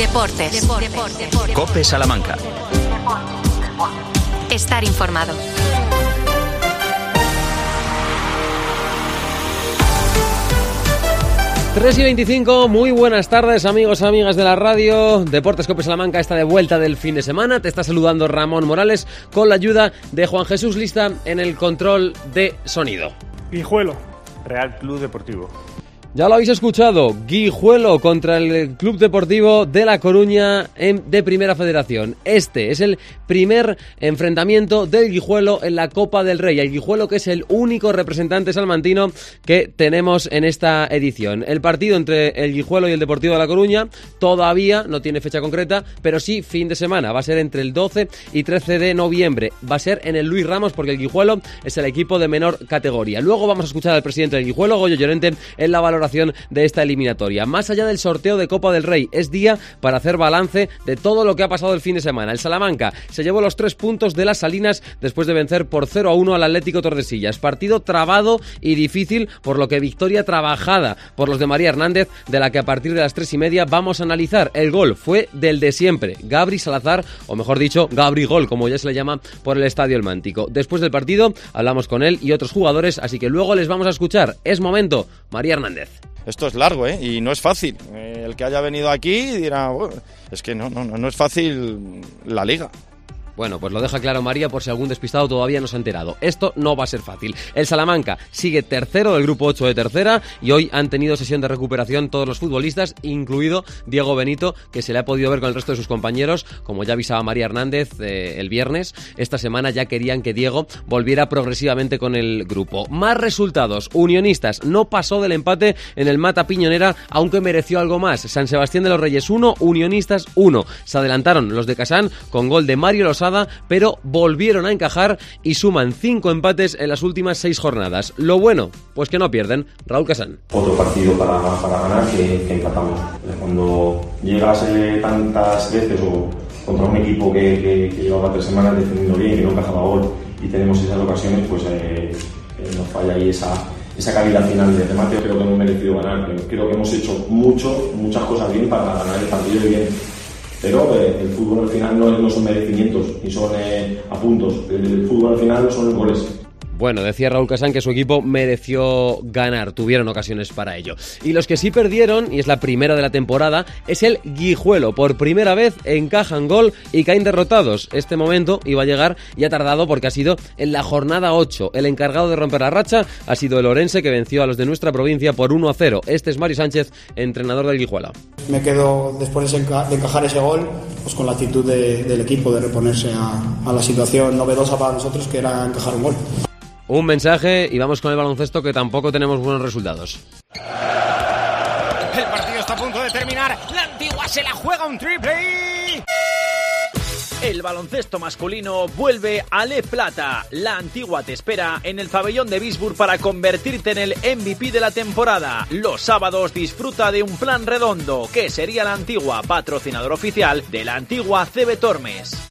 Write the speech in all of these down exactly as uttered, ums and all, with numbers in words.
Deportes. Deportes. Deportes. COPE Salamanca. Estar informado. tres y veinticinco, muy buenas tardes amigos, amigas de la radio. Deportes COPE Salamanca está de vuelta del fin de semana. Te está saludando Ramón Morales con la ayuda de Juan Jesús Lista en el control de sonido. Guijuelo, Real Club Deportivo. Ya lo habéis escuchado, Guijuelo contra el Club Deportivo de La Coruña en, de Primera Federación. Este es el primer enfrentamiento del Guijuelo en la Copa del Rey. El Guijuelo, que es el único representante salmantino que tenemos en esta edición. El partido entre el Guijuelo y el Deportivo de La Coruña todavía no tiene fecha concreta, pero sí fin de semana. Va a ser entre el doce y trece de noviembre. Va a ser en el Luis Ramos, porque el Guijuelo es el equipo de menor categoría. Luego vamos a escuchar al presidente del Guijuelo, Goyo Llorente, en la valoración de esta eliminatoria. Más allá del sorteo de Copa del Rey, es día para hacer balance de todo lo que ha pasado el fin de semana. El Salamanca se llevó los tres puntos de las Salinas después de vencer por cero a uno al Atlético Tordesillas. Partido trabado y difícil, por lo que victoria trabajada por los de María Hernández, de la que a partir de las tres y media vamos a analizar. El gol fue del de siempre, Gabri Salazar, o mejor dicho, Gabri Gol, como ya se le llama por el Estadio El Mántico. Después del partido hablamos con él y otros jugadores, así que luego les vamos a escuchar. Es momento, María Hernández. Esto es largo, ¿eh? Y no es fácil. Eh, el que haya venido aquí dirá, bueno, es que no, no, no es fácil la liga. Bueno, pues lo deja claro María por si algún despistado todavía no se ha enterado. Esto no va a ser fácil. El Salamanca sigue tercero del grupo ocho de tercera y hoy han tenido sesión de recuperación todos los futbolistas, incluido Diego Benito, que se le ha podido ver con el resto de sus compañeros, como ya avisaba María Hernández eh, el viernes. Esta semana ya querían que Diego volviera progresivamente con el grupo. Más resultados. Unionistas no pasó del empate en el Mata Piñonera, aunque mereció algo más. San Sebastián de los Reyes uno, Unionistas uno. Se adelantaron los de Casán con gol de Mario Losada, pero volvieron a encajar y suman cinco empates en las últimas seis jornadas. Lo bueno, pues que no pierden. Raúl Casán. Otro partido para, para ganar que, que empatamos. Cuando llegas eh, tantas veces o contra un equipo que, que, que llevaba tres semanas defendiendo bien, que no encajaba gol, y tenemos esas ocasiones, pues eh, eh, nos falla ahí esa, esa calidad final de remate. Creo que hemos merecido ganar. Creo que hemos hecho mucho, muchas cosas bien para ganar el partido y bien. Pero eh, el fútbol al final no, no son merecimientos ni son eh, a puntos. El, el fútbol al final no son los goles. Bueno, decía Raúl Casán que su equipo mereció ganar, tuvieron ocasiones para ello. Y los que sí perdieron, y es la primera de la temporada, es el Guijuelo. Por primera vez encajan gol y caen derrotados. Este momento iba a llegar y ha tardado porque ha sido en la jornada ocho. El encargado de romper la racha ha sido el Orense, que venció a los de nuestra provincia por uno a cero. Este es Mario Sánchez, entrenador del Guijuelo. Me quedo, después de encajar ese gol, pues con la actitud de, del equipo de reponerse a, a la situación novedosa para nosotros, que era encajar un gol. Un mensaje y vamos con el baloncesto, que tampoco tenemos buenos resultados. El partido está a punto de terminar. La Antigua se la juega un triple. El baloncesto masculino vuelve a Le Plata. La Antigua te espera en el pabellón de Bisburg para convertirte en el M V P de la temporada. Los sábados disfruta de un plan redondo, que sería La Antigua, patrocinador oficial de la Antigua C B Tormes.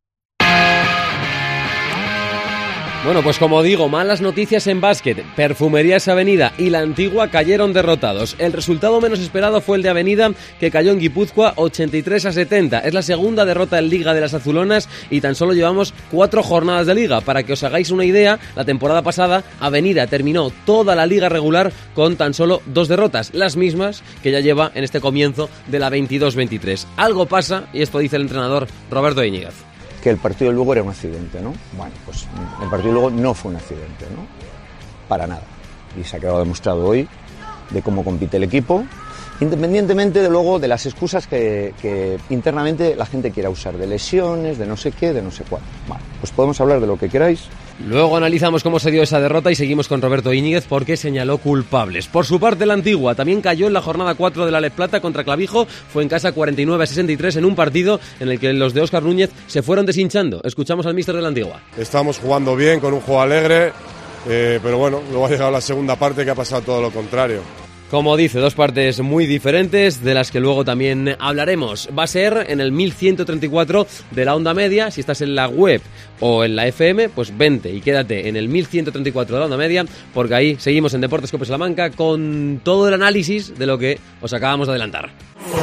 Bueno, pues como digo, malas noticias en básquet. Perfumerías Avenida y La Antigua cayeron derrotados. El resultado menos esperado fue el de Avenida, que cayó en Guipúzcoa ochenta y tres a setenta. Es la segunda derrota en Liga de las Azulonas y tan solo llevamos cuatro jornadas de Liga. Para que os hagáis una idea, la temporada pasada Avenida terminó toda la Liga regular con tan solo dos derrotas, las mismas que ya lleva en este comienzo de la veintidós veintitrés. Algo pasa, y esto dice el entrenador Roberto Íñiguez. Que el partido de Lugo era un accidente, ¿no? Bueno, pues el partido de Lugo no fue un accidente, ¿no? Para nada. Y se ha quedado demostrado hoy de cómo compite el equipo, independientemente de luego de las excusas que, que internamente la gente quiera usar, de lesiones, de no sé qué, de no sé cuál. Vale, pues podemos hablar de lo que queráis. Luego analizamos cómo se dio esa derrota y seguimos con Roberto Íñiguez, porque señaló culpables. Por su parte, la Antigua también cayó en la jornada cuatro de la Les Plata contra Clavijo. Fue en casa cuarenta y nueve a sesenta y tres en un partido en el que los de Óscar Núñez se fueron deshinchando. Escuchamos al míster de la Antigua. Estamos jugando bien, con un juego alegre, eh, pero bueno, luego ha llegado la segunda parte, que ha pasado todo lo contrario. Como dice, dos partes muy diferentes, de las que luego también hablaremos. Va a ser en el mil ciento treinta y cuatro de la onda media. Si estás en la web o en la F M, pues vente y quédate en el mil ciento treinta y cuatro de la onda media, porque ahí seguimos en Deportes COPE Salamanca con todo el análisis de lo que os acabamos de adelantar.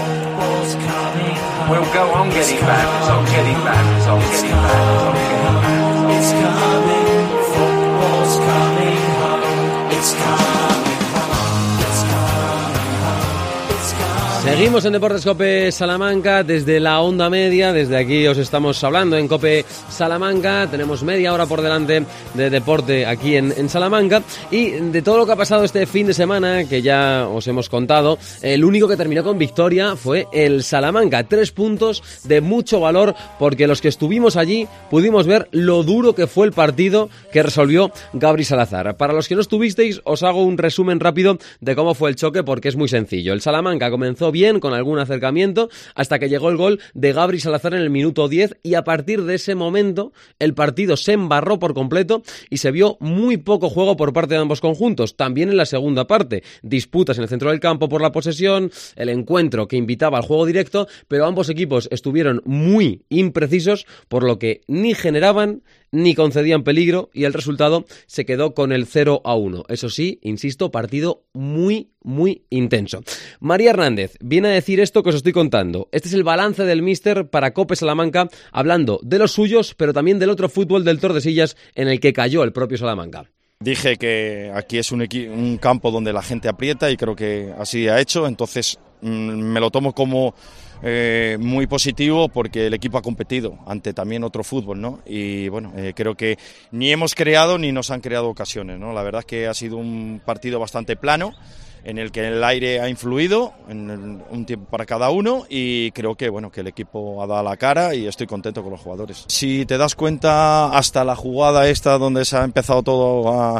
We'll go on getting back, it's on getting back, it's on getting back, it's on getting back. It's coming, football's coming home, it's coming home, it's coming home, it's coming. Seguimos en Deportes COPE Salamanca desde la onda media, desde aquí os estamos hablando en COPE Salamanca, tenemos media hora por delante de deporte aquí en, en Salamanca y de todo lo que ha pasado este fin de semana que ya os hemos contado, el único que terminó con victoria fue el Salamanca, tres puntos de mucho valor porque los que estuvimos allí pudimos ver lo duro que fue el partido que resolvió Gabri Salazar. Para los que no estuvisteis os hago un resumen rápido de cómo fue el choque porque es muy sencillo. El Salamanca comenzó bien, con algún acercamiento, hasta que llegó el gol de Gabri Salazar en el minuto diez y a partir de ese momento el partido se embarró por completo y se vio muy poco juego por parte de ambos conjuntos. También en la segunda parte, disputas en el centro del campo por la posesión, el encuentro que invitaba al juego directo, pero ambos equipos estuvieron muy imprecisos, por lo que ni generaban ni concedían peligro y el resultado se quedó con el cero a uno. Eso sí, insisto, partido muy, muy intenso. María Hernández viene a decir esto que os estoy contando. Este es el balance del míster para COPE Salamanca, hablando de los suyos, pero también del otro fútbol del Tordesillas en el que cayó el propio Salamanca. Dije que aquí es un, equi- un campo donde la gente aprieta y creo que así ha hecho, entonces mmm, me lo tomo como eh, muy positivo porque el equipo ha competido ante también otro fútbol, ¿no? Y bueno, eh, creo que ni hemos creado ni nos han creado ocasiones, ¿no? La verdad es que ha sido un partido bastante plano, en el que el aire ha influido, en el, un tiempo para cada uno, y creo que bueno que el equipo ha dado la cara y estoy contento con los jugadores. Si te das cuenta, hasta la jugada esta donde se ha empezado todo a,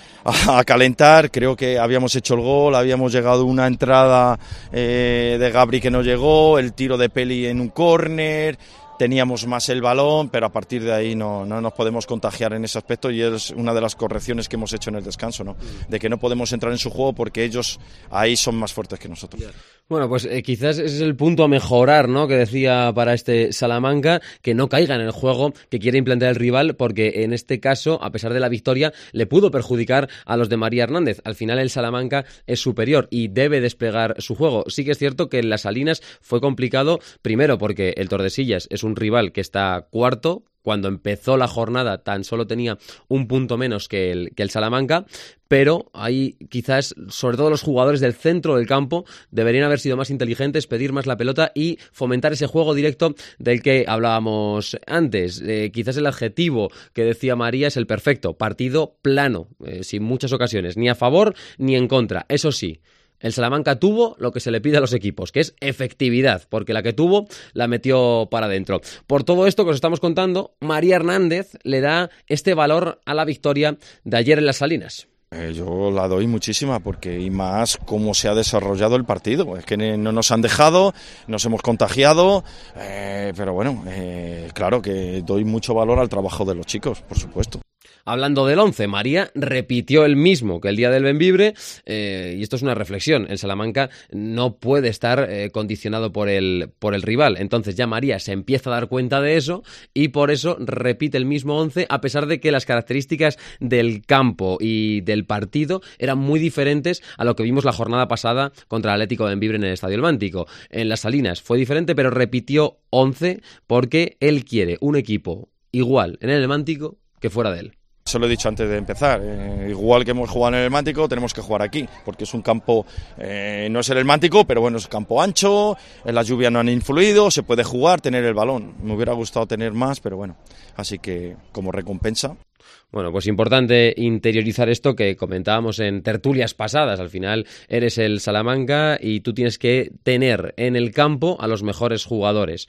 a calentar, creo que habíamos hecho el gol, habíamos llegado a una entrada eh, de Gabri que no llegó, el tiro de Peli en un córner. Teníamos más el balón, pero a partir de ahí no, no nos podemos contagiar en ese aspecto y es una de las correcciones que hemos hecho en el descanso, ¿no? De que no podemos entrar en su juego porque ellos ahí son más fuertes que nosotros. Bueno, pues eh, quizás ese es el punto a mejorar, ¿no? Que decía para este Salamanca, que no caiga en el juego que quiere implantar el rival, porque en este caso, a pesar de la victoria, le pudo perjudicar a los de María Hernández. Al final el Salamanca es superior y debe desplegar su juego. Sí que es cierto que en las Salinas fue complicado, primero porque el Tordesillas es un rival que está cuarto. Cuando empezó la jornada tan solo tenía un punto menos que el, que el Salamanca, pero ahí quizás, sobre todo los jugadores del centro del campo, deberían haber sido más inteligentes, pedir más la pelota y fomentar ese juego directo del que hablábamos antes. Eh, quizás el adjetivo que decía María es el perfecto, partido plano, eh, sin muchas ocasiones, ni a favor ni en contra. Eso sí, el Salamanca tuvo lo que se le pide a los equipos, que es efectividad, porque la que tuvo la metió para adentro. Por todo esto que os estamos contando, María Hernández le da este valor a la victoria de ayer en las Salinas. Eh, yo la doy muchísima porque y más cómo se ha desarrollado el partido. Es que no nos han dejado, nos hemos contagiado, eh, pero bueno, eh, claro que doy mucho valor al trabajo de los chicos, por supuesto. Hablando del once, María repitió el mismo que el día del Bembibre, eh, y esto es una reflexión. El Salamanca no puede estar eh, condicionado por el, por el rival. Entonces ya María se empieza a dar cuenta de eso y por eso repite el mismo once, a pesar de que las características del campo y del partido eran muy diferentes a lo que vimos la jornada pasada contra el Atlético de Bembibre en el Estadio El Mántico. En las Salinas fue diferente, pero repitió once porque él quiere un equipo igual en el El Mántico que fuera de él. Eso lo he dicho antes de empezar, eh, igual que hemos jugado en el Mántico, tenemos que jugar aquí, porque es un campo, eh, no es el Mántico, pero bueno, es un campo ancho, en la lluvia no han influido, se puede jugar, tener el balón. Me hubiera gustado tener más, pero bueno, así que como recompensa. Bueno, pues importante interiorizar esto que comentábamos en tertulias pasadas. Al final eres el Salamanca y tú tienes que tener en el campo a los mejores jugadores,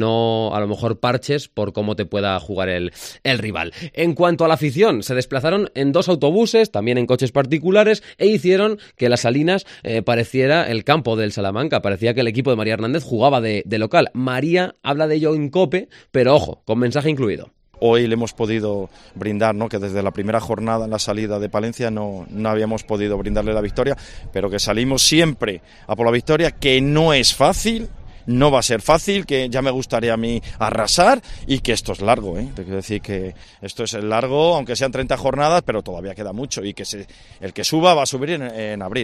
no a lo mejor parches por cómo te pueda jugar el, el rival. En cuanto a la afición, se desplazaron en dos autobuses, también en coches particulares, e hicieron que las Salinas eh, pareciera el campo del Salamanca, parecía que el equipo de María Hernández jugaba de, de local. María habla de ello en COPE, pero ojo, con mensaje incluido. Hoy le hemos podido brindar, ¿no? Que desde la primera jornada en la salida de Palencia no, no habíamos podido brindarle la victoria, pero que salimos siempre a por la victoria, que no es fácil, no va a ser fácil, que ya me gustaría a mí arrasar y que esto es largo, ¿eh? Te quiero decir que esto es largo, aunque sean treinta jornadas, pero todavía queda mucho y que se, el que suba va a subir en, en abril.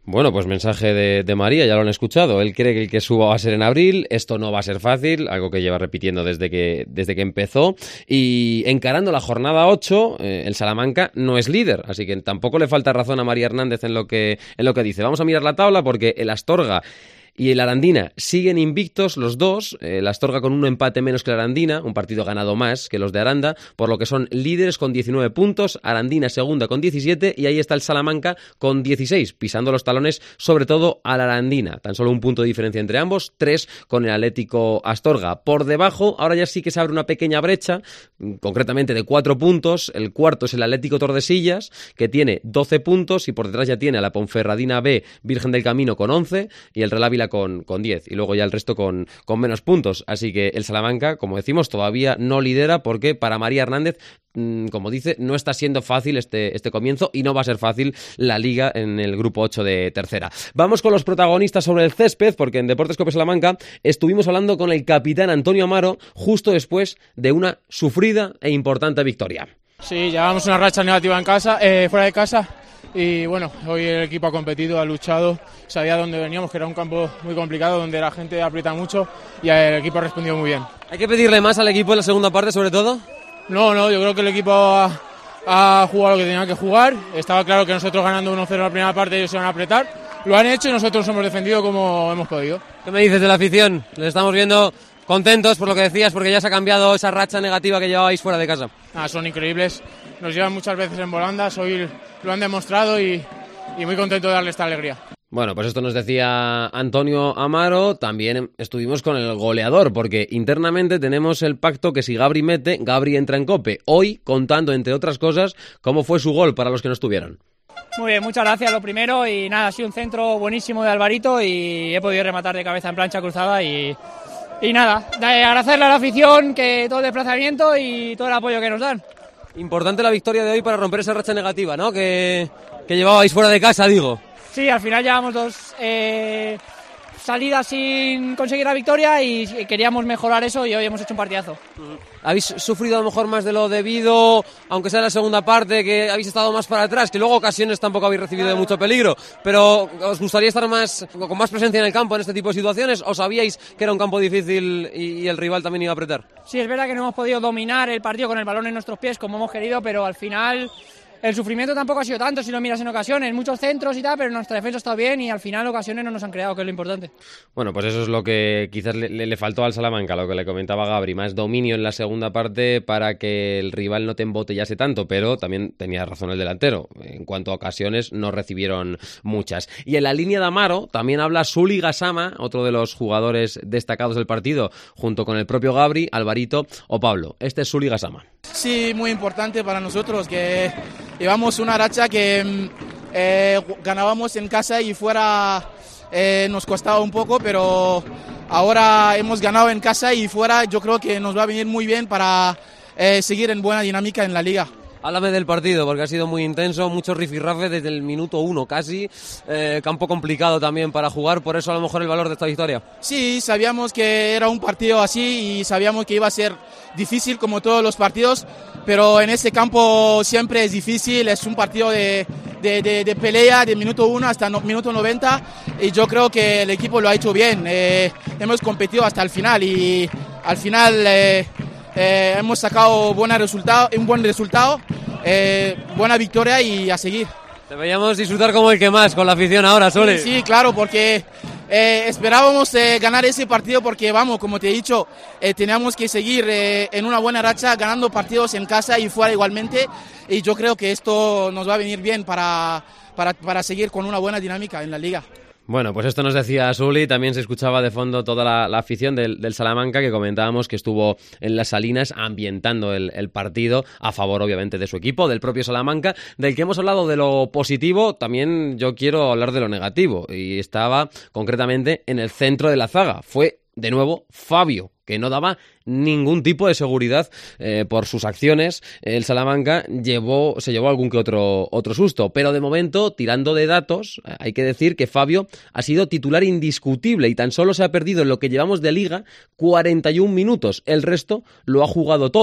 Bueno, pues mensaje de, de María, ya lo han escuchado. Él cree que el que suba va a ser en abril. Esto no va a ser fácil, algo que lleva repitiendo desde que, desde que empezó. Y encarando la jornada ocho, eh, el Salamanca no es líder, así que tampoco le falta razón a María Hernández en lo que, en lo que dice. Vamos a mirar la tabla porque el Astorga y el Arandina siguen invictos los dos, el Astorga con un empate menos que el Arandina, un partido ganado más que los de Aranda, por lo que son líderes con diecinueve puntos, Arandina segunda con diecisiete y ahí está el Salamanca con dieciséis, pisando los talones sobre todo al Arandina, tan solo un punto de diferencia entre ambos, tres con el Atlético Astorga. Por debajo, ahora ya sí que se abre una pequeña brecha, concretamente de cuatro puntos, el cuarto es el Atlético Tordesillas, que tiene doce puntos y por detrás ya tiene a la Ponferradina B, Virgen del Camino con once y el Real Ávila con, con diez y luego ya el resto con, con menos puntos, así que el Salamanca, como decimos, todavía no lidera porque para María Hernández, mmm, como dice, no está siendo fácil este, este comienzo y no va a ser fácil la Liga en el grupo ocho de tercera. Vamos con los protagonistas sobre el césped porque en Deportes Cope Salamanca estuvimos hablando con el capitán Antonio Amaro justo después de una sufrida e importante victoria. Sí, llevamos una racha negativa en casa, eh, fuera de casa. Y bueno, hoy el equipo ha competido, ha luchado, sabía dónde veníamos, que era un campo muy complicado, donde la gente aprieta mucho y el equipo ha respondido muy bien. ¿Hay que pedirle más al equipo en la segunda parte, sobre todo? No, no, yo creo que el equipo ha, ha jugado lo que tenía que jugar. Estaba claro que nosotros ganando uno cero la primera parte ellos se van a apretar. Lo han hecho y nosotros hemos defendido como hemos podido. ¿Qué me dices de la afición? Les estamos viendo contentos por lo que decías, porque ya se ha cambiado esa racha negativa que llevabais fuera de casa. Ah, son increíbles, nos llevan muchas veces en volandas, hoy lo han demostrado y, y muy contento de darle esta alegría. Bueno, pues esto nos decía Antonio Amaro. También estuvimos con el goleador, porque internamente tenemos el pacto que si Gabri mete, Gabri entra en Cope. Hoy, contando, entre otras cosas, cómo fue su gol para los que no estuvieron. Muy bien, muchas gracias lo primero y nada, ha sido un centro buenísimo de Alvarito y he podido rematar de cabeza en plancha cruzada y... Y nada, agradecerle a la afición que todo el desplazamiento y todo el apoyo que nos dan. Importante la victoria de hoy para romper esa racha negativa, ¿no? Que, que llevabais fuera de casa, digo. Sí, al final llevamos dos eh, salidas sin conseguir la victoria y queríamos mejorar eso y hoy hemos hecho un partidazo. ¿Habéis sufrido a lo mejor más de lo debido, aunque sea en la segunda parte, que habéis estado más para atrás, que luego ocasiones tampoco habéis recibido de mucho peligro, pero os gustaría estar más con más presencia en el campo en este tipo de situaciones o sabíais que era un campo difícil y, y el rival también iba a apretar? Sí, es verdad que no hemos podido dominar el partido con el balón en nuestros pies como hemos querido, pero al final el sufrimiento tampoco ha sido tanto si lo miras en ocasiones, muchos centros y tal, pero nuestra defensa ha estado bien y al final ocasiones no nos han creado, que es lo importante. Bueno, pues eso es lo que quizás le, le faltó al Salamanca, lo que le comentaba Gabri, más dominio en la segunda parte para que el rival no te embotellase tanto, pero también tenía razón el delantero, en cuanto a ocasiones no recibieron muchas. Y en la línea de Amaro también habla Suli Gassama, otro de los jugadores destacados del partido, junto con el propio Gabri, Alvarito o Pablo. Este es Suli Gassama. Sí, muy importante para nosotros que llevamos una racha que eh, ganábamos en casa y fuera eh, nos costaba un poco, pero ahora hemos ganado en casa y fuera yo creo que nos va a venir muy bien para eh, seguir en buena dinámica en la liga. Háblame del partido, porque ha sido muy intenso, mucho rifirrafe desde el minuto uno casi, eh, campo complicado también para jugar, por eso a lo mejor el valor de esta victoria. Sí, sabíamos que era un partido así y sabíamos que iba a ser difícil como todos los partidos, pero en este campo siempre es difícil, es un partido de, de, de, de pelea de minuto uno hasta no, minuto noventa y yo creo que el equipo lo ha hecho bien, eh, hemos competido hasta el final y al final... Eh, Eh, hemos sacado buena resultado, un buen resultado, eh, buena victoria y a seguir. Te veíamos disfrutar como el que más con la afición ahora, Sole. Sí, sí, claro, porque eh, esperábamos eh, ganar ese partido porque, vamos, como te he dicho, eh, teníamos que seguir eh, en una buena racha, ganando partidos en casa y fuera igualmente, y yo creo que esto nos va a venir bien para, para, para seguir con una buena dinámica en la liga. Bueno, pues esto nos decía Suli, también se escuchaba de fondo toda la, la afición del, del Salamanca, que comentábamos que estuvo en las Salinas ambientando el, el partido a favor obviamente de su equipo, del propio Salamanca, del que hemos hablado de lo positivo, también yo quiero hablar de lo negativo, y estaba concretamente en el centro de la zaga, fue de nuevo Fabio, que no daba ningún tipo de seguridad eh, por sus acciones. El Salamanca llevó, se llevó algún que otro, otro susto, pero de momento, tirando de datos, hay que decir que Fabio ha sido titular indiscutible y tan solo se ha perdido en lo que llevamos de liga cuarenta y un minutos, el resto lo ha jugado todo.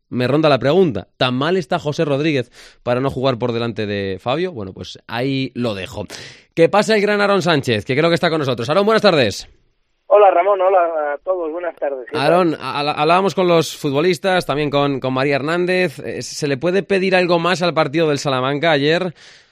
me ronda la pregunta, ¿tan mal está José Rodríguez para no jugar por delante de Fabio? Bueno, pues ahí lo dejo. ¿Qué pasa el gran Aarón Sánchez, que creo que está con nosotros? Aarón, buenas tardes. Hola Ramón, hola a todos, buenas tardes. Aarón, hablábamos con los futbolistas, también con, con María Hernández. ¿Se le puede pedir algo más al partido del Salamanca ayer?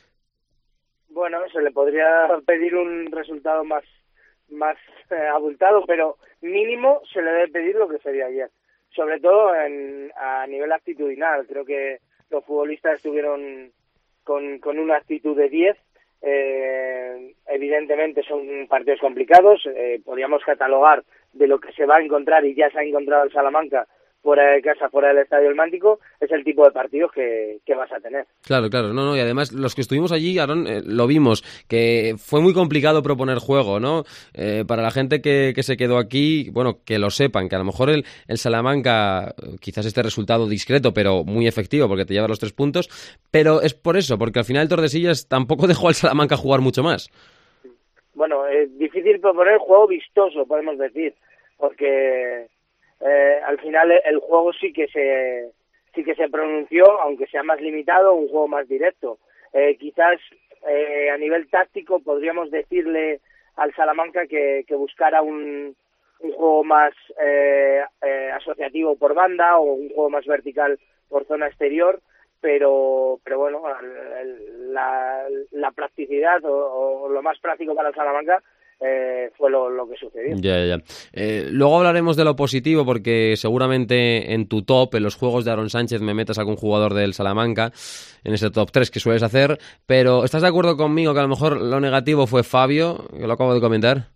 Bueno, se le podría pedir un resultado más, más eh, abultado, pero mínimo se le debe pedir lo que sería ayer. Sobre todo en, a nivel actitudinal. Creo que los futbolistas estuvieron con, con una actitud de diez. Eh, evidentemente son partidos complicados, eh, podríamos catalogar de lo que se va a encontrar y ya se ha encontrado el Salamanca fuera de casa, fuera del Estadio El Mántico, es el tipo de partidos que, que vas a tener. Claro, claro, no, no, y además los que estuvimos allí, Aarón, eh, lo vimos, que fue muy complicado proponer juego, ¿no? Eh, para la gente que, que se quedó aquí, bueno, que lo sepan, que a lo mejor el, el Salamanca, quizás este resultado discreto, pero muy efectivo, porque te lleva los tres puntos, pero es por eso, porque al final el Tordesillas tampoco dejó al Salamanca jugar mucho más. Bueno, es difícil proponer juego vistoso, podemos decir, porque... Eh, al final el juego sí que se sí que se pronunció, aunque sea más limitado, un juego más directo. Eh, quizás eh, a nivel táctico podríamos decirle al Salamanca que, que buscara un, un juego más eh, eh, asociativo por banda o un juego más vertical por zona exterior, pero pero bueno, el, la, la practicidad o, o lo más práctico para el Salamanca Eh, fue lo, lo que sucedió. Ya, ya. Eh, luego hablaremos de lo positivo, porque seguramente en tu top, en los juegos de Aarón Sánchez, me metas a algún jugador del Salamanca, en ese top tres que sueles hacer, pero ¿estás de acuerdo conmigo que a lo mejor lo negativo fue Fabio, que lo acabo de comentar?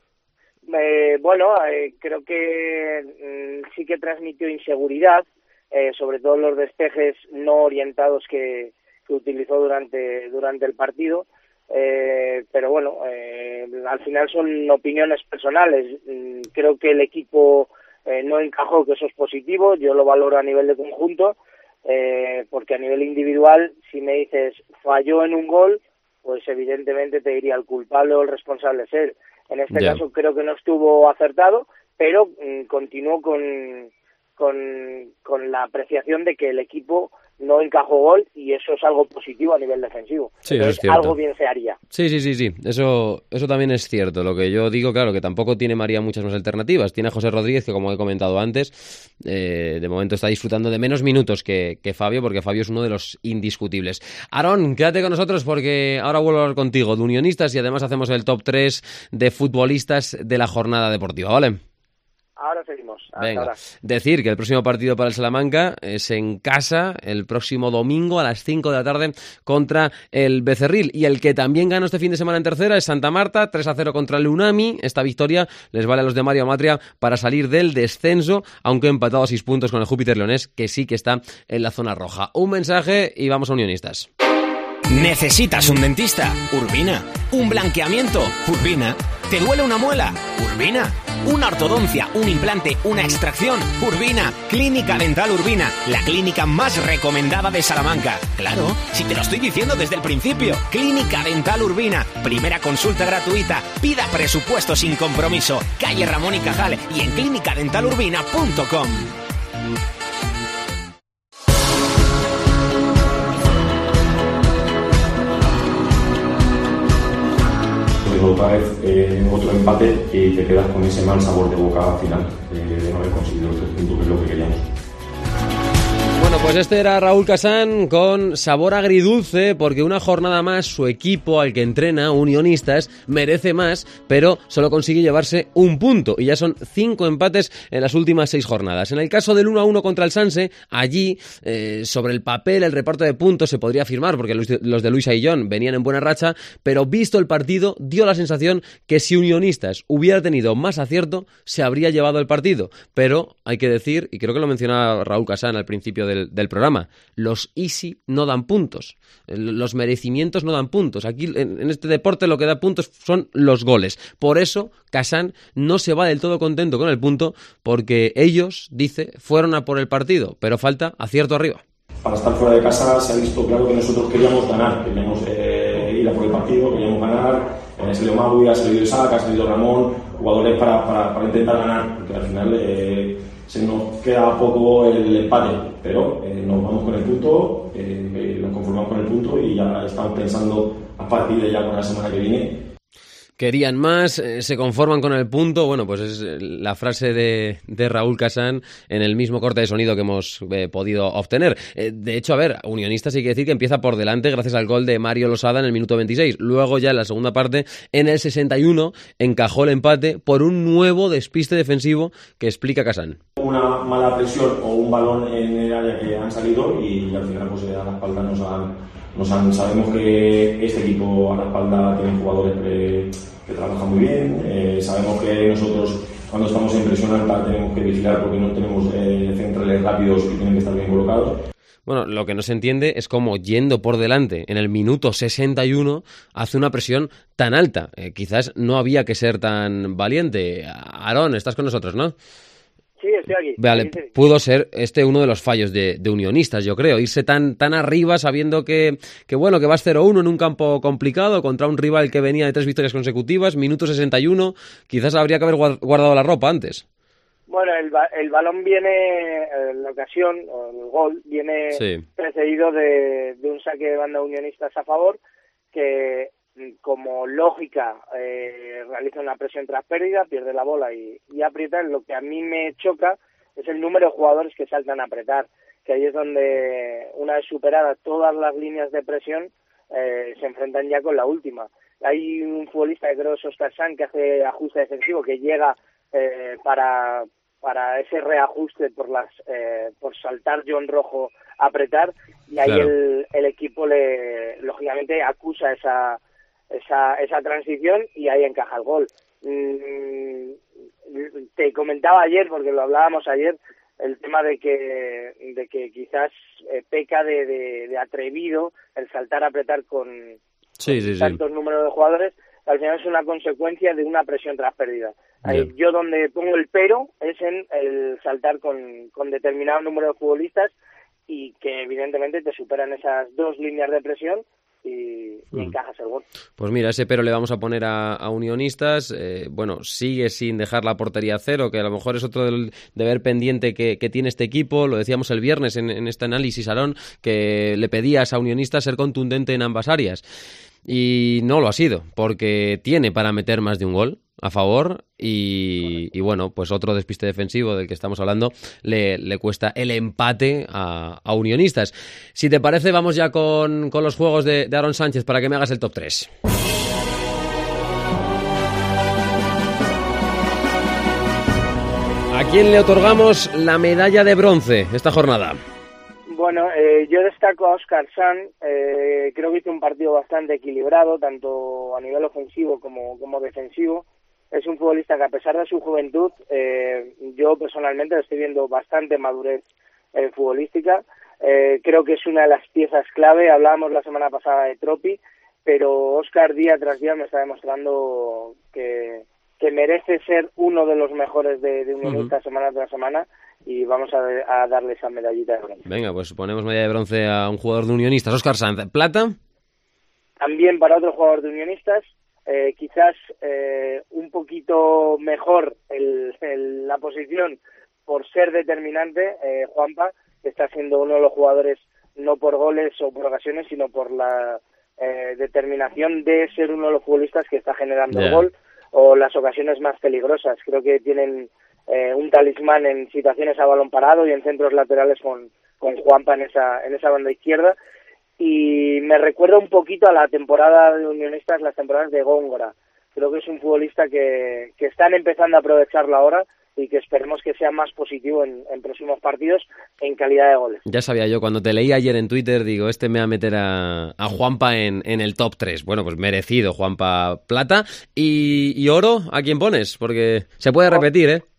Eh, bueno, eh, creo que mm, sí que transmitió inseguridad, eh, sobre todo los despejes no orientados que, que utilizó durante, durante el partido. Eh, pero bueno, eh, al final son opiniones personales. Creo que el equipo eh, no encajó, que eso es positivo, yo lo valoro a nivel de conjunto, eh, porque a nivel individual, si me dices falló en un gol, pues evidentemente te diría el culpable o el responsable es él. En este yeah. caso creo que no estuvo acertado, pero mm, continuó con, con, con la apreciación de que el equipo no encajó gol y eso es algo positivo a nivel defensivo. Sí, Entonces, eso es cierto. Algo bien se haría. Sí, sí, sí, sí. Eso, eso también es cierto. Lo que yo digo, claro, que tampoco tiene María muchas más alternativas. Tiene a José Rodríguez, que como he comentado antes, eh, de momento está disfrutando de menos minutos que, que Fabio, porque Fabio es uno de los indiscutibles. Aarón, quédate con nosotros porque ahora vuelvo a hablar contigo de Unionistas y además hacemos el top tres de futbolistas de la jornada deportiva, ¿vale? Ahora seguimos. Hasta Venga, ahora. decir que el próximo partido para el Salamanca es en casa el próximo domingo a las cinco de la tarde contra el Becerril, y el que también ganó este fin de semana en tercera es Santa Marta, tres a cero contra el Unami. Esta victoria les vale a los de Mario Amatria para salir del descenso, aunque empatado a seis puntos con el Júpiter Leonés, que sí que está en la zona roja. Un mensaje y vamos a Unionistas. ¿Necesitas un dentista? Urbina. ¿Un blanqueamiento? Urbina. ¿Te duele una muela? Urbina. ¿Una ortodoncia, un implante, una extracción? Urbina. Clínica Dental Urbina, la clínica más recomendada de Salamanca. Claro, si te lo estoy diciendo desde el principio. Clínica Dental Urbina, primera consulta gratuita. Pida presupuesto sin compromiso. Calle Ramón y Cajal y en clínica dental urbina punto com. Otra vez eh, otro empate y te quedas con ese mal sabor de boca al final eh, de no haber conseguido los tres puntos, que es lo que queríamos. Bueno, pues este era Raúl Casán con sabor agridulce, porque una jornada más su equipo al que entrena, Unionistas, merece más, pero solo consigue llevarse un punto y ya son cinco empates en las últimas seis jornadas. En el caso del uno a uno contra el Sanse, allí eh, sobre el papel el reparto de puntos se podría firmar porque los de Luis Aillón venían en buena racha, pero visto el partido dio la sensación que si Unionistas hubiera tenido más acierto se habría llevado el partido, pero hay que decir, y creo que lo mencionaba Raúl Casán al principio del Del, del programa, los easy no dan puntos, los merecimientos no dan puntos. Aquí en, en este deporte lo que da puntos son los goles. Por eso Casán no se va del todo contento con el punto, porque ellos, dice, fueron a por el partido, pero falta acierto arriba. Para estar fuera de casa se ha visto claro que nosotros queríamos ganar, queríamos eh, ir a por el partido, queríamos ganar. Eh, salió Maui, ha salido Isaac, ha salido Ramón, jugadores para, para, para intentar ganar, porque al final eh, se nos queda poco el empate, pero eh, nos vamos con el punto, eh, eh, nos conformamos con el punto y ya estamos pensando a partir de ya con la semana que viene. Querían más, eh, se conforman con el punto. Bueno, pues es la frase de, de Raúl Casán en el mismo corte de sonido que hemos eh, podido obtener. Eh, de hecho, a ver, Unionistas hay que decir que empieza por delante gracias al gol de Mario Losada en el minuto veintiséis. Luego ya en la segunda parte, en el sesenta y uno, encajó el empate por un nuevo despiste defensivo que explica Casán. Una mala presión o un balón en el área que han salido y al final pues a la espalda nos han, nos han sabemos que este equipo a la espalda tiene jugadores que, que trabajan muy bien, eh, sabemos que nosotros cuando estamos en presión alta tenemos que vigilar porque no tenemos eh, centrales rápidos que tienen que estar bien colocados. Bueno, lo que no se entiende es cómo yendo por delante en el minuto sesenta y uno hace una presión tan alta. Eh, quizás no había que ser tan valiente. Aarón, estás con nosotros, ¿no? Sí, estoy aquí. Vale, sí, sí. pudo ser este uno de los fallos de, de Unionistas, yo creo. Irse tan, tan arriba sabiendo que, que, bueno, que vas cero uno en un campo complicado contra un rival que venía de tres victorias consecutivas, minuto sesenta y uno, quizás habría que haber guardado la ropa antes. Bueno, el, ba- el balón viene, eh, la ocasión, o el gol, viene Sí. precedido de, de un saque de banda Unionistas a favor, que como lógica eh, realiza una presión tras pérdida, pierde la bola y, y aprieta. Lo que a mí me choca es el número de jugadores que saltan a apretar, que ahí es donde, una vez superadas todas las líneas de presión, eh, se enfrentan ya con la última. Hay un futbolista, que creo es Óscar Sanz, que hace ajuste defensivo, que llega eh, para para ese reajuste por las eh, por saltar John Rojo a apretar, y ahí Claro. el, el equipo le lógicamente acusa esa esa esa transición y ahí encaja el gol. Mm, te comentaba ayer, porque lo hablábamos ayer, el tema de que de que quizás eh, peca de, de, de atrevido el saltar a apretar con, Sí, sí, sí. tantos números de jugadores. Al final es una consecuencia de una presión tras pérdida. Ahí, Bien. yo donde pongo el pero es en el saltar con, con determinado número de futbolistas y que evidentemente te superan esas dos líneas de presión y, y Mm. encajas el gol. Pues mira, ese pero le vamos a poner a, a Unionistas. Eh, bueno, sigue sin dejar la portería a cero, que a lo mejor es otro del deber pendiente que, que tiene este equipo. Lo decíamos el viernes en, en este análisis, Aarón, que le pedías a Unionistas ser contundente en ambas áreas. Y no lo ha sido, porque tiene para meter más de un gol a favor y, y bueno, pues otro despiste defensivo del que estamos hablando le, le cuesta el empate a, a Unionistas. Si te parece, vamos ya con, con los juegos de, de Aarón Sánchez para que me hagas el top tres. ¿A quién le otorgamos la medalla de bronce esta jornada? Bueno, eh, yo destaco a Óscar Sanz. Eh, creo que hizo un partido bastante equilibrado, tanto a nivel ofensivo como, como defensivo. Es un futbolista que, a pesar de su juventud, eh, yo personalmente le estoy viendo bastante madurez eh, futbolística. Eh, creo que es una de las piezas clave. Hablábamos la semana pasada de Tropi, pero Óscar día tras día me está demostrando que, que merece ser uno de los mejores de, de Unionistas uh-huh. semana tras semana, y vamos a, a darle esa medallita de bronce. Venga, pues ponemos medalla de bronce a un jugador de Unionistas. Óscar Sanz. ¿Plata? También para otro jugador de Unionistas, eh, quizás eh, un poquito mejor el, el, la posición por ser determinante, eh, Juanpa, que está siendo uno de los jugadores, no por goles o por ocasiones, sino por la eh, determinación de ser uno de los futbolistas que está generando yeah. el gol o las ocasiones más peligrosas. Creo que tienen eh, un talismán en situaciones a balón parado y en centros laterales con, con Juanpa en esa, en esa banda izquierda. Y me recuerda un poquito a la temporada de Unionistas, las temporadas de Góngora. Creo que es un futbolista que, que están empezando a aprovecharlo ahora y que esperemos que sea más positivo en, en próximos partidos en calidad de goles. Ya sabía yo, cuando te leí ayer en Twitter, digo, este me va a meter a, a Juanpa en, en el top tres. Bueno, pues merecido, Juanpa. Plata. ¿Y, y oro a quién pones? Porque se puede repetir, ¿eh?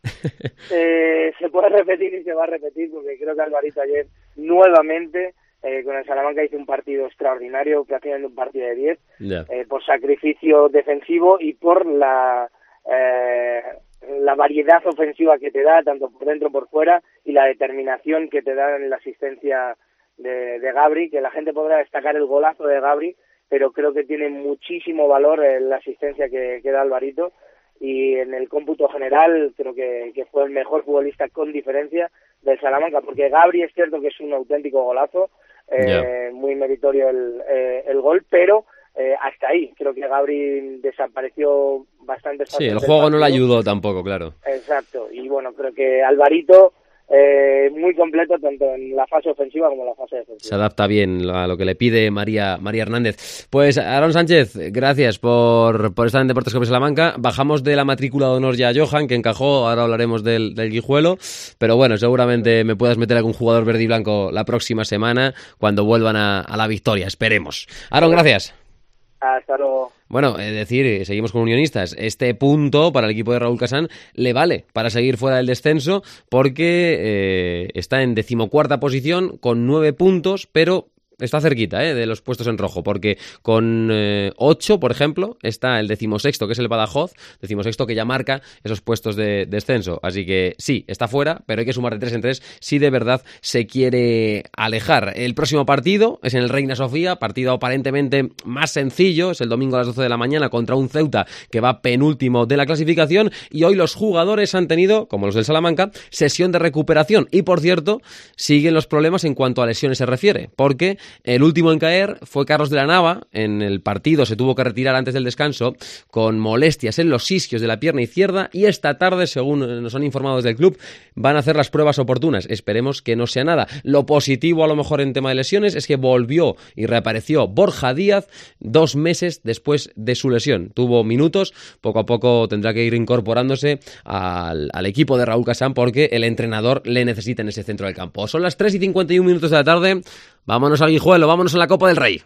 eh se puede repetir y se va a repetir, porque creo que Alvarito ayer nuevamente eh, con el Salamanca hizo un partido extraordinario, prácticamente un partido de diez, yeah. eh, por sacrificio defensivo y por la... Eh, la variedad ofensiva que te da, tanto por dentro como por fuera, y la determinación que te da en la asistencia de, de Gabri, que la gente podrá destacar el golazo de Gabri, pero creo que tiene muchísimo valor en la asistencia que, que da Alvarito, y en el cómputo general creo que, que fue el mejor futbolista con diferencia del Salamanca, porque Gabri es cierto que es un auténtico golazo, eh, yeah. muy meritorio el, eh, el gol, pero eh, hasta ahí, creo que Gabri desapareció bastante. Sí, el juego no le ayudó tampoco, claro. Exacto, y bueno, creo que Alvarito eh, muy completo tanto en la fase ofensiva como en la fase defensiva. Se adapta bien a lo que le pide María María Hernández. Pues Aaron Sánchez, gracias por, por estar en Deportes Cope Salamanca. Bajamos de la matrícula de honor ya a Johan, que encajó, ahora hablaremos del, del Guijuelo, pero bueno, seguramente me puedas meter algún jugador verde y blanco la próxima semana cuando vuelvan a, a la victoria, esperemos. Aaron, gracias. Hasta luego. Bueno, es decir, seguimos con Unionistas. Este punto para el equipo de Raúl Casán le vale para seguir fuera del descenso porque eh, está en decimocuarta posición con nueve puntos, pero está cerquita eh, de los puestos en rojo, porque con eh, ocho, por ejemplo, está el decimosexto, que es el Badajoz, decimosexto que ya marca esos puestos de descenso. Así que sí, está fuera, pero hay que sumar de tres en tres si de verdad se quiere alejar. El próximo partido es en el Reina Sofía, partido aparentemente más sencillo, es el domingo a las doce de la mañana contra un Ceuta que va penúltimo de la clasificación, y hoy los jugadores han tenido, como los del Salamanca, sesión de recuperación. Y por cierto, siguen los problemas en cuanto a lesiones se refiere, porque el último en caer fue Carlos de la Nava. En el partido se tuvo que retirar antes del descanso con molestias en los isquios de la pierna izquierda, y esta tarde, según nos han informado desde el club, van a hacer las pruebas oportunas. Esperemos que no sea nada. Lo positivo a lo mejor en tema de lesiones es que volvió y reapareció Borja Díaz dos meses después de su lesión. Tuvo minutos, poco a poco tendrá que ir incorporándose al, al equipo de Raúl Casán porque el entrenador le necesita en ese centro del campo. Son las tres y cincuenta y un minutos de la tarde. Vámonos al Guijuelo, vámonos a la Copa del Rey.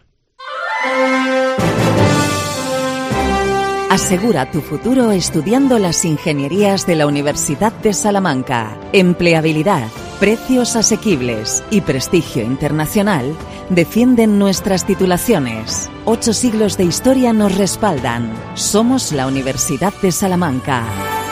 Asegura tu futuro estudiando las ingenierías de la Universidad de Salamanca. Empleabilidad, precios asequibles y prestigio internacional defienden nuestras titulaciones. Ocho siglos de historia nos respaldan. Somos la Universidad de Salamanca.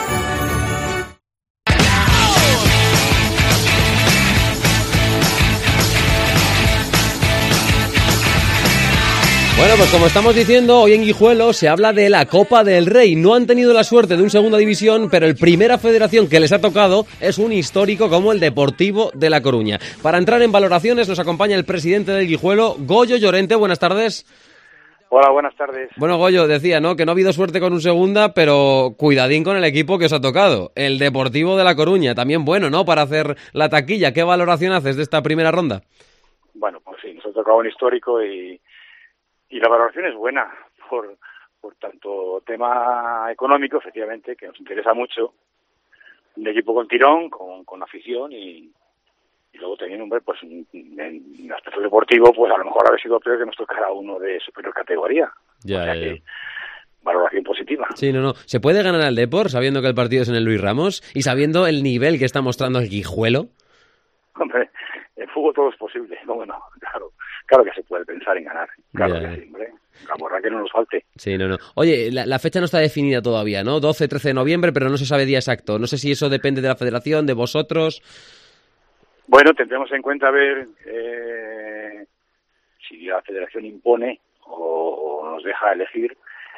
Bueno, pues como estamos diciendo, hoy en Guijuelo se habla de la Copa del Rey. No han tenido la suerte de un segunda división, pero el primera federación que les ha tocado es un histórico como el Deportivo de La Coruña. Para entrar en valoraciones nos acompaña el presidente del Guijuelo, Goyo Llorente. Buenas tardes. Hola, buenas tardes. Bueno, Goyo, decía, ¿no?, que no ha habido suerte con un segunda, pero cuidadín con el equipo que os ha tocado. El Deportivo de La Coruña, también bueno, ¿no?, para hacer la taquilla. ¿Qué valoración haces de esta primera ronda? Bueno, pues sí, nos ha tocado un histórico y... Y la valoración es buena, por, por tanto tema económico, efectivamente, que nos interesa mucho. Un equipo con tirón, con, con afición y, y luego también, hombre, pues en, en aspecto deportivo, pues a lo mejor haber sido peor que nos tocara uno de superior categoría. Ya, o sea ya, que, ya. Valoración positiva. Sí, no, no. ¿Se puede ganar al Depor sabiendo que el partido es en el Luis Ramos y sabiendo el nivel que está mostrando el Guijuelo? Hombre, en fútbol todo es posible. No, bueno, claro. Claro que se puede pensar en ganar. Claro Ya, que ya. sí, hombre. La borra que no nos falte. Sí, no, no. Oye, la, la fecha no está definida todavía, ¿no? doce, trece de noviembre, pero no se sabe día exacto. No sé si eso depende de la federación, de vosotros. Bueno, tendremos en cuenta ver eh, si la federación impone o, o nos deja elegir.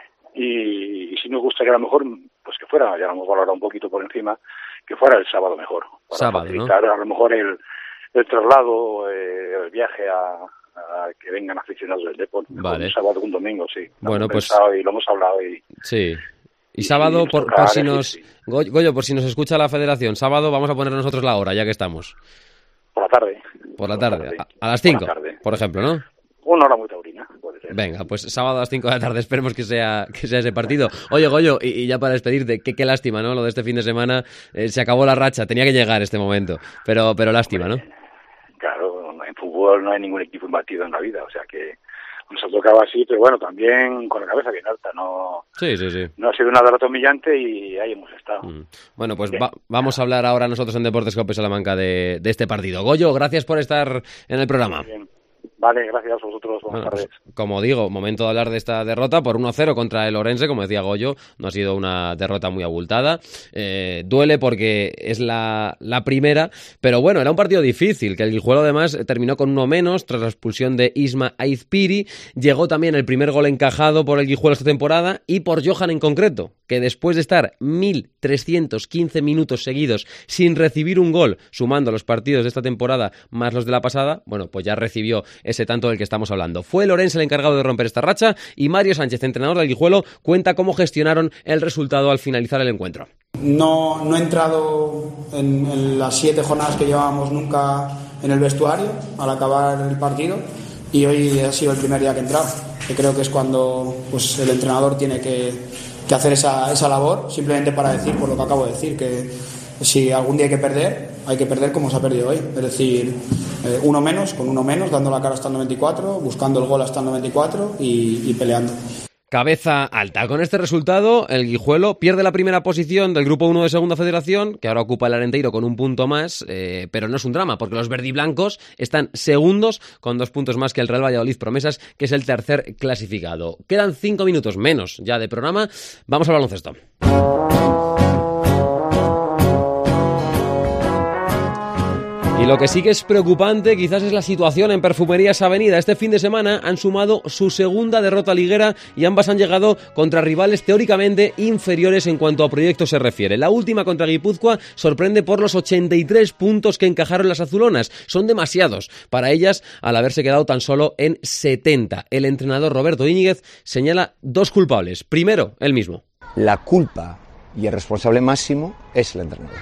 Y, y si nos gustaría a lo mejor, pues que fuera, ya lo hemos valorado un poquito por encima, que fuera el sábado mejor. Para Sábado, ¿no? facilitar a lo mejor el, el traslado, eh, el viaje a, a que vengan aficionados del deporte. Vale. Un sábado o un domingo, sí. Lo Bueno, hemos pues- pensado y lo hemos hablado y... Sí. Y sábado, nos por, toca por si elegir, nos... sí. Goy- Goyo, por si nos escucha la federación, sábado vamos a poner nosotros la hora, ya que estamos. Por la tarde. Por la Por la tarde. tarde. A, a las Por cinco, la tarde. por ejemplo, ¿no? Una hora muy taurina, puede ser. Venga, pues sábado a las cinco de la tarde, esperemos que sea que sea ese partido. Oye, Goyo, y, y ya para despedirte, qué, qué lástima, ¿no? Lo de este fin de semana, eh, se acabó la racha, tenía que llegar este momento, pero pero lástima, ¿no? Claro, en fútbol no hay ningún equipo imbatido en la vida, o sea que nos ha tocado así, pero bueno, también con la cabeza bien alta, no, Sí, sí, sí. no ha sido una derrota humillante y ahí hemos estado. Bueno, pues va- vamos a hablar ahora nosotros en Deportes Cope Salamanca de, de este partido. Goyo, gracias por estar en el programa. Bien. Vale, gracias a vosotros, buenas Bueno, pues, tardes. como digo, momento de hablar de esta derrota por uno cero contra el Orense, como decía Goyo, no ha sido una derrota muy abultada. Eh, duele porque es la, la primera, pero bueno, era un partido difícil, que el Guijuelo además terminó con uno menos tras la expulsión de Isma Aizpiri. Llegó también el primer gol encajado por el Guijuelo esta temporada y por Johan en concreto, que después de estar mil trescientos quince minutos seguidos sin recibir un gol, sumando los partidos de esta temporada más los de la pasada, bueno, pues ya recibió ese tanto del que estamos hablando. Fue Lorenz el encargado de romper esta racha y Mario Sánchez, entrenador del Guijuelo, cuenta cómo gestionaron el resultado al finalizar el encuentro. No, no he entrado en, en las siete jornadas que llevábamos nunca en el vestuario al acabar el partido y hoy ha sido el primer día que he entrado. Que creo que es cuando pues, el entrenador tiene que, que hacer esa, esa labor, simplemente para decir, por lo que acabo de decir, que si algún día hay que perder, hay que perder como se ha perdido hoy. Es decir, eh, uno menos, con uno menos, dando la cara hasta el noventa y cuatro, buscando el gol hasta el noventa y cuatro y, y peleando. Cabeza alta. Con este resultado, el Guijuelo pierde la primera posición del Grupo uno de Segunda Federación, que ahora ocupa el Arenteiro con un punto más, eh, pero no es un drama, porque los verdiblancos están segundos con dos puntos más que el Real Valladolid Promesas, que es el tercer clasificado. Quedan cinco minutos menos ya de programa. Vamos al baloncesto. Y lo que sí que es preocupante quizás es la situación en Perfumerías Avenida. Este fin de semana han sumado su segunda derrota liguera y ambas han llegado contra rivales teóricamente inferiores en cuanto a proyectos se refiere. La última contra Guipúzcoa sorprende por los ochenta y tres puntos que encajaron las azulonas. Son demasiados para ellas al haberse quedado tan solo en setenta. El entrenador Roberto Íñiguez señala dos culpables. Primero, él mismo. La culpa y el responsable máximo es el entrenador.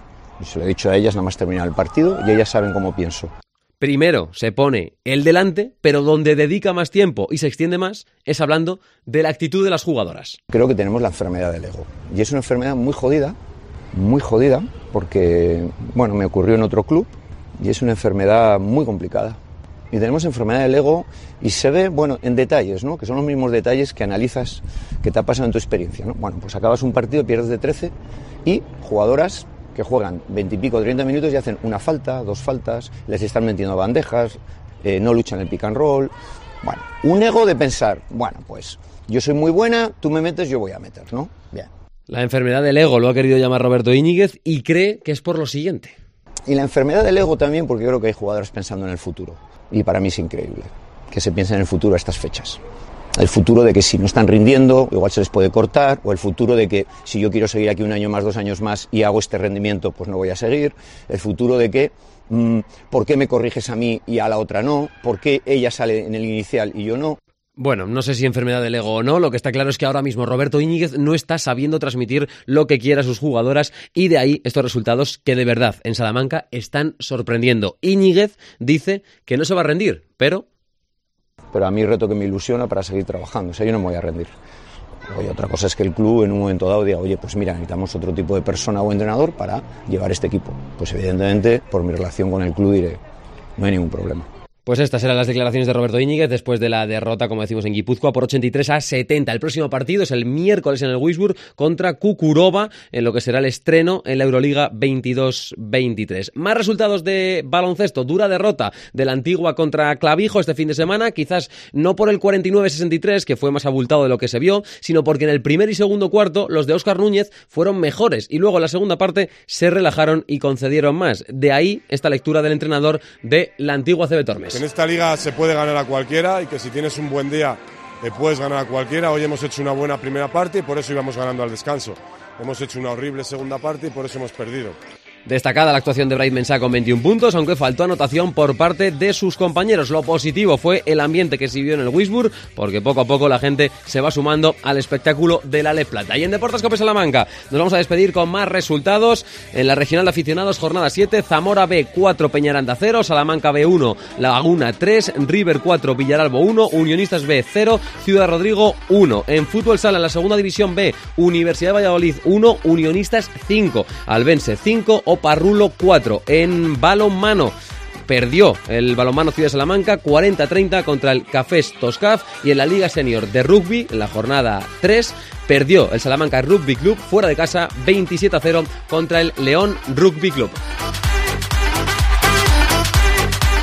Se lo he dicho a ellas nada más terminar el partido y ellas saben cómo pienso. Primero se pone él delante, pero donde dedica más tiempo y se extiende más es hablando de la actitud de las jugadoras. Creo que tenemos la enfermedad del ego. Y es una enfermedad muy jodida, muy jodida, porque, bueno, me ocurrió en otro club y es una enfermedad muy complicada. Y tenemos enfermedad del ego y se ve, bueno, en detalles, ¿no? Que son los mismos detalles que analizas, que te ha pasado en tu experiencia, ¿no? Bueno, pues acabas un partido, pierdes de trece y jugadoras que juegan veintipico, treinta minutos y hacen una falta, dos faltas, les están metiendo bandejas, eh, no luchan el pick and roll. Bueno, un ego de pensar, bueno, pues yo soy muy buena, tú me metes, yo voy a meter, ¿no? Bien. La enfermedad del ego lo ha querido llamar Roberto Íñiguez y cree que es por lo siguiente. Y la enfermedad del ego también porque creo que hay jugadores pensando en el futuro. Y para mí es increíble que se piense en el futuro a estas fechas. El futuro de que si no están rindiendo, igual se les puede cortar, o el futuro de que si yo quiero seguir aquí un año más, dos años más y hago este rendimiento, pues no voy a seguir. El futuro de que, mmm, ¿por qué me corriges a mí y a la otra no? ¿Por qué ella sale en el inicial y yo no? Bueno, no sé si enfermedad del ego o no, lo que está claro es que ahora mismo Roberto Íñiguez no está sabiendo transmitir lo que quiere a sus jugadoras y de ahí estos resultados que de verdad en Salamanca están sorprendiendo. Íñiguez dice que no se va a rendir, pero... Pero a mí el reto que me ilusiona para seguir trabajando, o sea, yo no me voy a rendir. Oye, otra cosa es que el club en un momento dado diga, oye, pues mira, necesitamos otro tipo de persona o entrenador para llevar este equipo. Pues evidentemente, por mi relación con el club diré, no hay ningún problema. Pues estas eran las declaraciones de Roberto Íñiguez después de la derrota, como decimos, en Guipúzcoa por ochenta y tres a setenta. El próximo partido es el miércoles en el Wisburg contra Kukurova, en lo que será el estreno en la Euroliga veintidós veintitrés. Más resultados de baloncesto. Dura derrota de la Antigua contra Clavijo este fin de semana, quizás no por el cuarenta y nueve sesenta y tres, que fue más abultado de lo que se vio, sino porque en el primer y segundo cuarto los de Óscar Núñez fueron mejores y luego en la segunda parte se relajaron y concedieron más. De ahí esta lectura del entrenador de la Antigua C B Tormes. En esta liga se puede ganar a cualquiera y que si tienes un buen día eh, puedes ganar a cualquiera. Hoy hemos hecho una buena primera parte y por eso íbamos ganando al descanso. Hemos hecho una horrible segunda parte y por eso hemos perdido. Destacada la actuación de Bright Mensah con veintiún puntos, aunque faltó anotación por parte de sus compañeros. Lo positivo fue el ambiente que se vivió en el Wisburg, porque poco a poco la gente se va sumando al espectáculo de la Lez Plata. Y en Deportes Cope Salamanca nos vamos a despedir con más resultados. En la regional de aficionados, jornada siete, Zamora B cuatro, Peñaranda cero, Salamanca B uno, Laguna tres, River cuatro, Villaralbo uno, Unionistas B cero, Ciudad Rodrigo uno. En fútbol sala, en la segunda división B, Universidad de Valladolid uno, Unionistas cinco, Albense cinco, Parrulo cuatro. En balonmano perdió el balonmano Ciudad de Salamanca cuarenta a treinta contra el Cafés Toscaf, y en la Liga Senior de Rugby, en la jornada tres, perdió el Salamanca Rugby Club fuera de casa veintisiete a cero contra el León Rugby Club.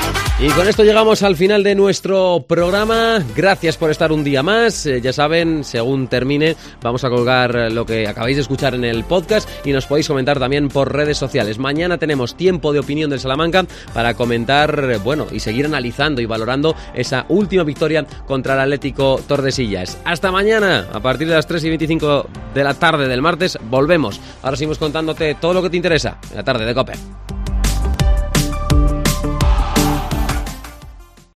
Y con esto llegamos al final de nuestro programa. Gracias por estar un día más. Eh, ya saben, según termine, vamos a colgar lo que acabáis de escuchar en el podcast y nos podéis comentar también por redes sociales. Mañana tenemos tiempo de opinión del Salamanca para comentar, bueno, y seguir analizando y valorando esa última victoria contra el Atlético Tordesillas. Hasta mañana, a partir de las tres y veinticinco de la tarde del martes, volvemos. Ahora seguimos contándote todo lo que te interesa en la tarde de COPE.